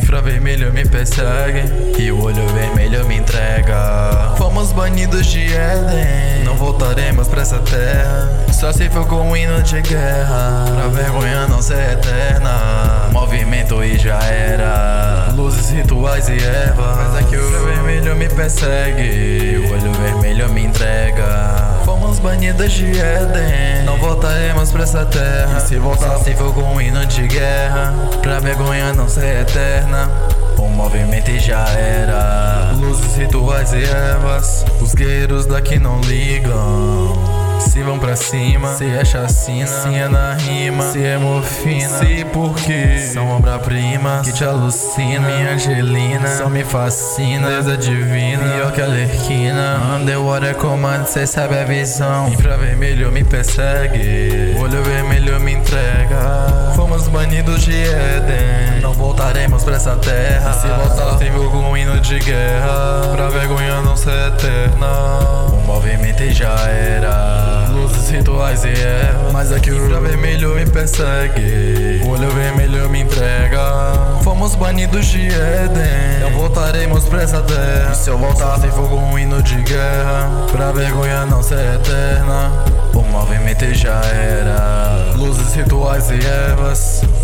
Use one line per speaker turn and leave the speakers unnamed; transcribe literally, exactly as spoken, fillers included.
Infravermelho me persegue e o olho vermelho me entrega. Fomos banidos de Éden, não voltaremos pra essa terra. Só se for com um hino de guerra, pra vergonha não ser eterna. Movimento e já era, luzes, rituais e ervas. Mas é que o infravermelho me persegue e o olho vermelho me entrega. Fomos banidos de Éden, não voltaremos pra essa terra. E se voltar, se for com um hino de guerra, pra vergonha não ser eterna. O movimento e já era, luzes, rituais e ervas. Os guerreiros daqui não ligam, se vão pra cima, se é chacina, se é na rima, se é morfina, se porque são obra-prima que te alucina. Minha Angelina só me fascina, deusa divina, pior que a Lerquina. Underwater Command, cê sabe a visão. Infravermelho me persegue, olho vermelho me entrega. Fomos banidos de Éden, não voltaremos pra essa terra. Se voltar, tem com um hino de guerra, pra vergonha não ser eterna. O movimento e já era, luzes, rituais e ervas. Mas aqui o infravermelho me persegue, o olho vermelho me entrega. Fomos banidos de Éden, não voltaremos pra essa terra. E se eu voltar, se for com um hino de guerra, pra vergonha não ser eterna. O movimento e já era, luzes, rituais e ervas.